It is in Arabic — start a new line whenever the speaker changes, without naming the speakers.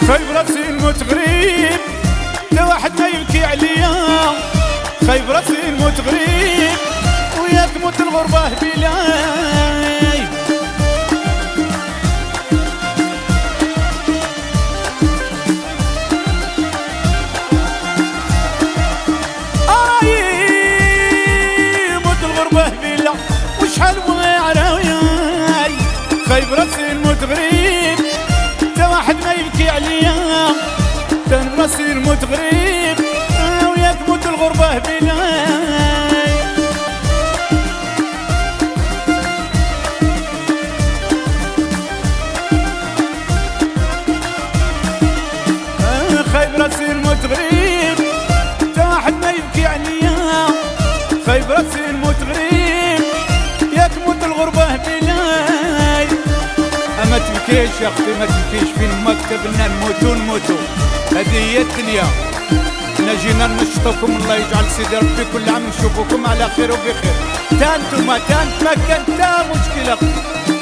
خايب راسي نموت غريب تا واحد ما يبكي عليا، خايب راسي نموت غريب وياك موت الغربة بلاي. موت الغربة بلا وشحال واعرة وياي، خايب راسي نموت غريب تا واحد ما يبكي عليا، تن راسي نموت غريب وياك موت الغربة بلاي. خايب راسي نموت غريب تا واحد ما يبكي عليا، خايب راسي نموت غريب ياك موت الغربة بلاي. ما تبكيش يا اختي ما تبكيش، فين ما كتبنا نموتو هذه هي الدنيا. احنا جينا نشطوكم، الله يجعل سيدي ربي كل عام نشوفوكم على خير وبخير. تا انتوما تا انت ما كان تا مشكلة.